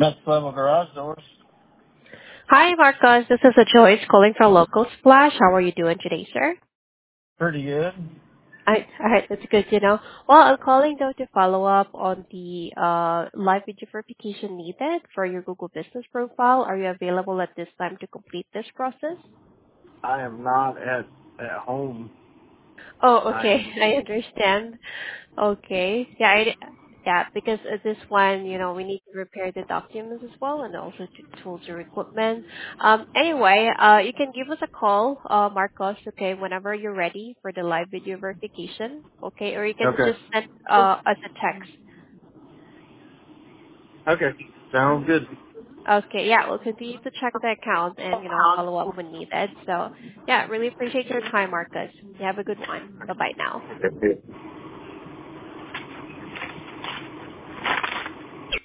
Next level garage doors. Hi, Marcos. This is Joyce calling from Local Splash. How are you doing today, sir? Pretty good. All right, that's good to know. Well, I'm calling though to follow up on the live video verification needed for your Google Business profile. Are you available at this time to complete this process? I am not at home. Oh, I okay. am. I understand. Okay. Yeah, because this one, we need to repair the documents as well and also to tools or equipment. Anyway, you can give us a call, Marcos, okay, whenever you're ready for the live video verification, okay, or you can Okay. just send us a text. Okay. Sounds good. Okay, yeah, we'll continue to check the account and, follow up when needed. So, yeah, really appreciate your time, Marcus. You have a good one. Bye-bye now.